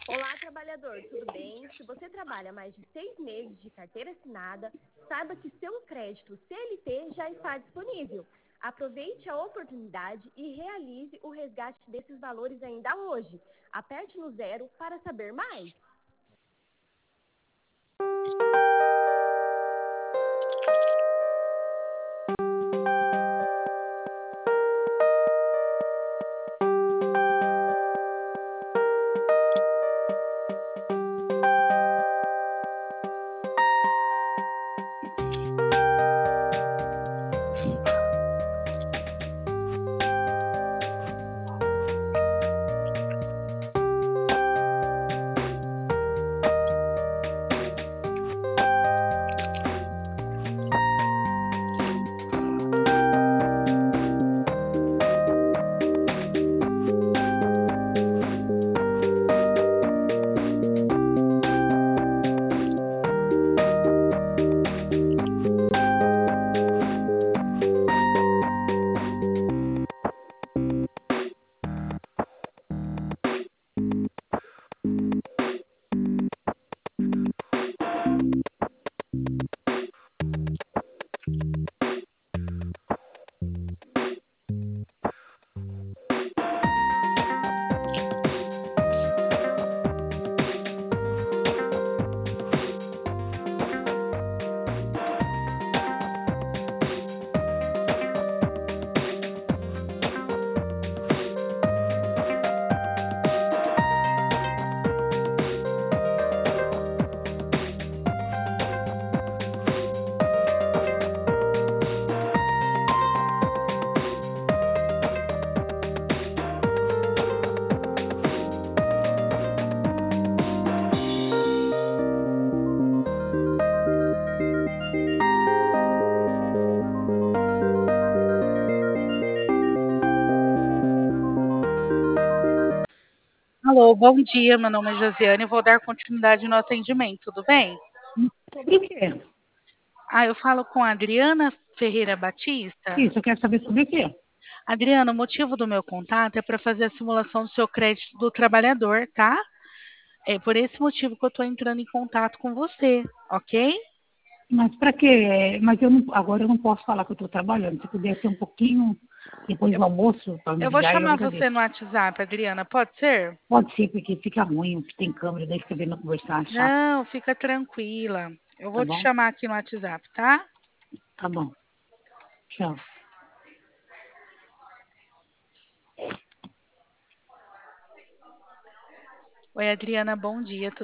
Olá, trabalhador, tudo bem? Se você trabalha mais de 6 meses de carteira assinada, saiba que seu crédito CLT já está disponível. Aproveite a oportunidade e realize o resgate desses valores ainda hoje. Aperte no 0 para saber mais. Alô, bom dia, meu nome é Josiane, vou dar continuidade no atendimento, tudo bem? Sobre o quê? Eu falo com a Adriana Ferreira Batista. Isso, eu quero saber sobre o quê? Adriana, o motivo do meu contato é para fazer a simulação do seu crédito do trabalhador, tá? É por esse motivo que eu estou entrando em contato com você, ok? Mas para quê? Mas agora eu não posso falar que eu estou trabalhando. Se puder ser um pouquinho depois do almoço para me Eu vou ligar, eu chamar você agradeço. no WhatsApp, Adriana, pode ser? Pode ser, porque fica ruim, tem câmera, daí fica vendo conversar, chato, Não, fica tranquila. Eu tá vou te bom? chamar aqui no WhatsApp, tá? Tá bom. Tchau. Oi, Adriana, bom dia.